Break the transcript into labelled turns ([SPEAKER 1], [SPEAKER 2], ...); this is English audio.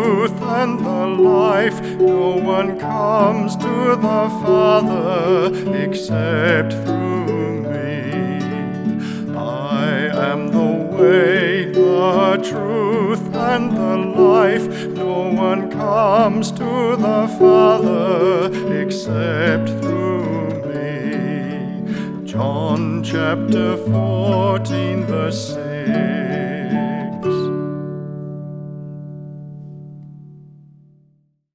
[SPEAKER 1] truth, and the life. No one comes to the Father except through me. I am the way, the truth, and the life. No one comes to the Father except through me. John chapter 14, verse 6.